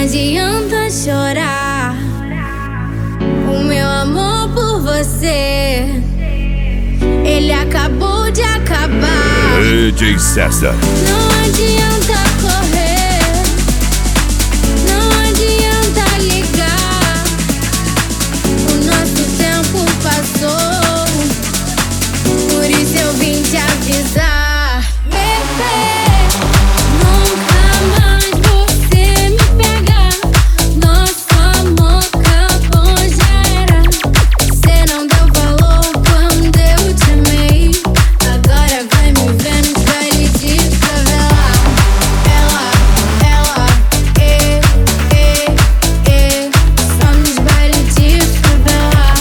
adianta chorar. O meu amor por você, ele acabou de acabar. DJ César. Não adianta correr, não adianta ligar. O nosso tempo passou, por isso eu vim te avisar. Bebê, nunca mais você me pegar. Nosso amor acabou, já era. Cê não deu valor quando eu te amei. Agora vai me ver nos bailes de favela. Só nos bailes de favela.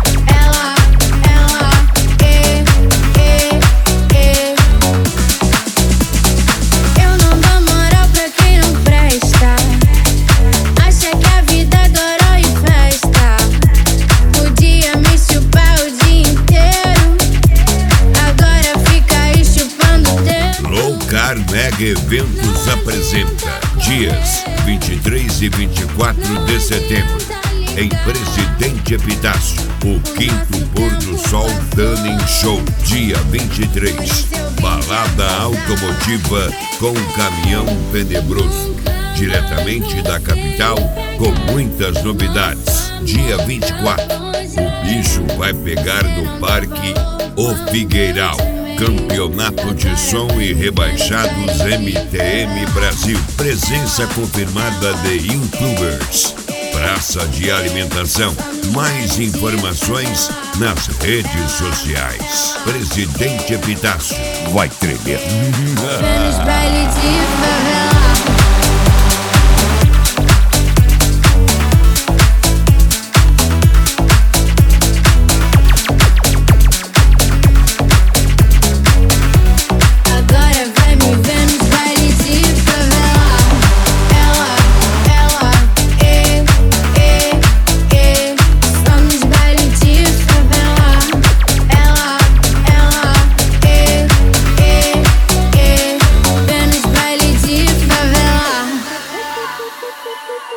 Eu não dou moral pra quem não presta. Acha que a vida é goró e festa. Podia me chupar o dia inteiro, agora fica aí chupando o dedo. Loucar Mega Eventos apresenta dias 23 e 24 de setembro, em Presidente Epitácio, o 5º Pôr do Sol Tanning Show. Dia 23, balada automotiva com Caminhão Tenebroso, diretamente da capital, com muitas novidades. Dia 24, o bicho vai pegar no Parque O Figueiral. Campeonato de Som e Rebaixados MTM Brasil. Presença confirmada de YouTubers. Praça de alimentação. Mais informações nas redes sociais. Presidente Epitácio. Vai tremer. Vê nos bailes de favela.